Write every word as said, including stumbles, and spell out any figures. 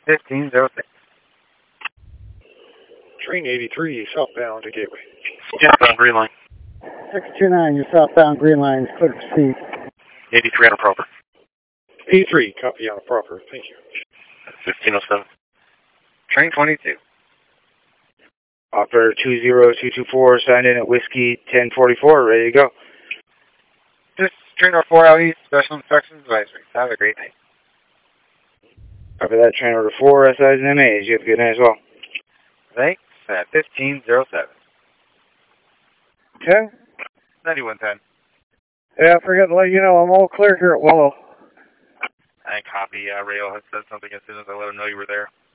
fifteen oh six. Train eighty-three, southbound to Gateway. Southbound Green Line. six two nine, your southbound Green Line is clear to proceed. eighty-three on a proper. eighty-three, copy on the proper. Thank you. fifteen oh seven. Train twenty-two. Operator two zero two two four, signed in at Whiskey ten forty-four, ready to go. This is train number four out east, special inspections advisory. Have a great day. Copy that, train order four, S Is and M As. You have a good night as well. Thanks, at fifteen oh seven. Okay. ninety-one ten. Yeah, I forgot to let you know, I'm all clear here at Willow. I copy, uh, Rail had said something as soon as I let him know you were there.